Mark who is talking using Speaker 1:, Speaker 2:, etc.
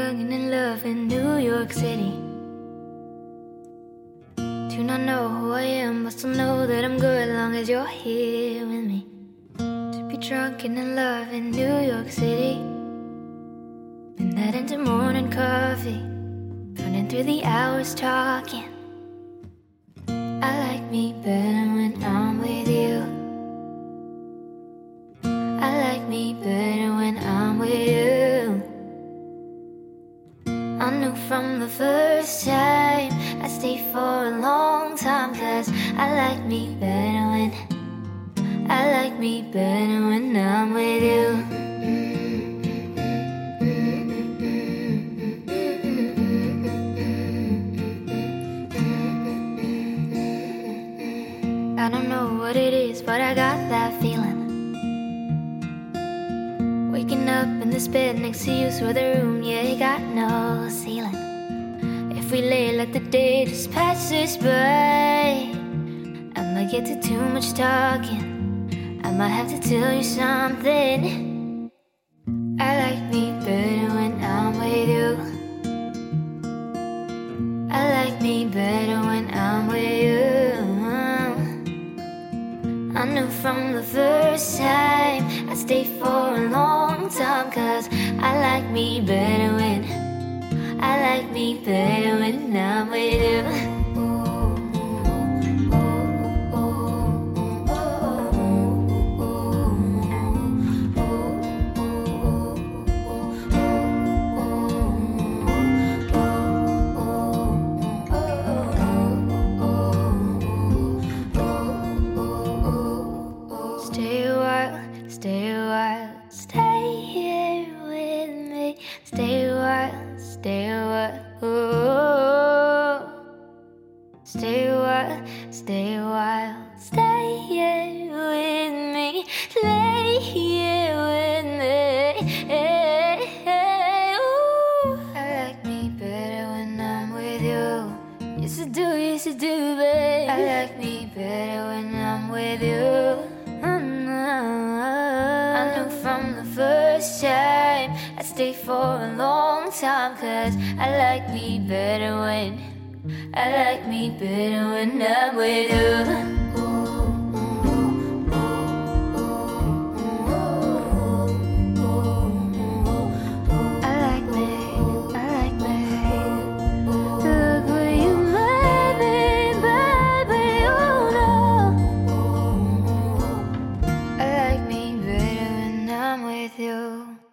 Speaker 1: young and in love in New York City. Do not know who I am, but still know that I'm good long as you're here with me. To be drunk and in love in New York City, and that into morning coffee, running through the hours talking. I like me better when I'm with you. I like me better when I'm with you. I knew from the first time I'd stay for a long time, 'cause I like me better when I'm with you. I don't know what it is, but I got that feeling. Waking up in this bed next to you, swear the room, yeah, it got no ceiling. If we lay, let the day just pass us by. I might get to too much talking, I might have to tell you something. I like me better when I'm with you. I like me better when I'm with you. I knew from the first time I'd stay for a long time, 'cause I like me better when I'm with you. Stay a while, stay here with me. Stay a while, stay a while. Oh. Stay a while, stay a while. Stay here with me. Stay here with me. Ooh. I like me better when I'm with you. Yes I do, babe. I like me better when I'm with you. I knew from the first time I'd stay for a long time, 'cause I like me better when I'm with you. I like me. Look where you made me, baby, oh no. I like me better when I'm with you.